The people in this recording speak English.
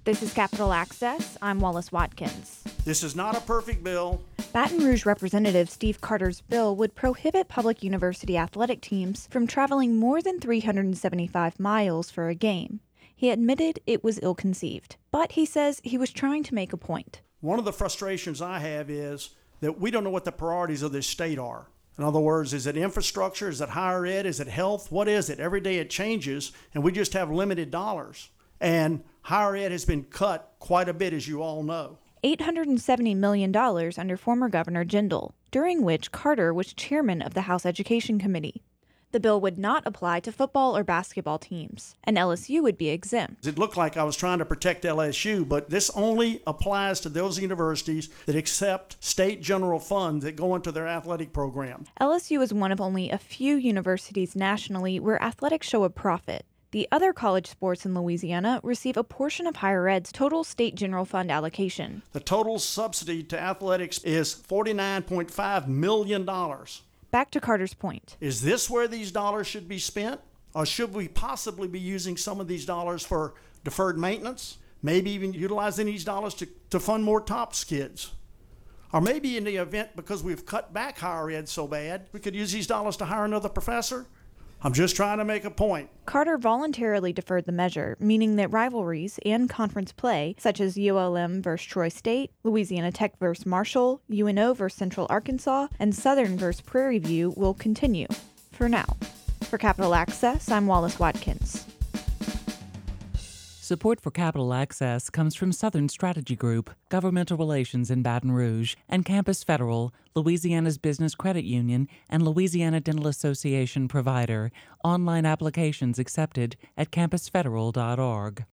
This is Capital Access. I'm Wallace Watkins. This is not a perfect bill. Baton Rouge Representative Steve Carter's bill would prohibit public university athletic teams from traveling more than 375 miles for a game. He admitted it was ill-conceived, but he says he was trying to make a point. One of the frustrations I have is that we don't know what the priorities of this state are. In other words, is it infrastructure? Is it higher ed? Is it health? What is it? Every day it changes, and we just have limited dollars. And higher ed has been cut quite a bit, as you all know. $870 million under former Governor Jindal, during which Carter was chairman of the House Education Committee. The bill would not apply to football or basketball teams, and LSU would be exempt. It looked like I was trying to protect LSU, but this only applies to those universities that accept state general funds that go into their athletic program. LSU is one of only a few universities nationally where athletics show a profit. The other college sports in Louisiana receive a portion of higher ed's total state general fund allocation. The total subsidy to athletics is $49.5 million. Back to Carter's point. Is this where these dollars should be spent? Or should we possibly be using some of these dollars for deferred maintenance? Maybe even utilizing these dollars to fund more TOPS kids? Or maybe in the event, because we've cut back higher ed so bad, we could use these dollars to hire another professor? I'm just trying to make a point. Carter voluntarily deferred the measure, meaning that rivalries and conference play, such as ULM versus Troy State, Louisiana Tech versus Marshall, UNO versus Central Arkansas, and Southern versus Prairie View will continue, for now. For Capital Access, I'm Wallace Watkins. Support for Capital Access comes from Southern Strategy Group, Governmental Relations in Baton Rouge, and Campus Federal, Louisiana's business credit union and Louisiana Dental Association provider. Online applications accepted at campusfederal.org.